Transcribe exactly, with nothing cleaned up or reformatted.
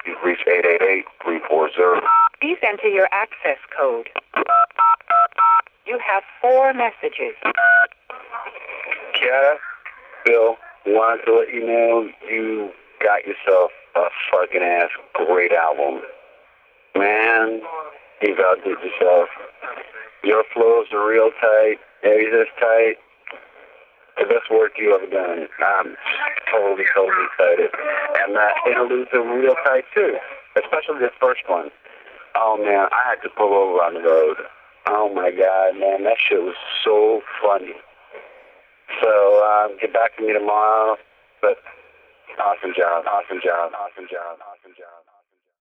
You've reached eight eight eight, three four zero. Please enter your access code. You have four messages. Kiara, Bill, wanted to let you know you got yourself a fucking ass great album. Man, you've outdid yourself. Your flows are real tight. Everything's tight. The best work you ever done. I'm totally, totally excited. And that interludes are real tight too, especially this first one. Oh man, I had to pull over on the road. Oh my God, man, that shit was so funny. So um, get back to me tomorrow. But awesome job, awesome job, awesome job, awesome job.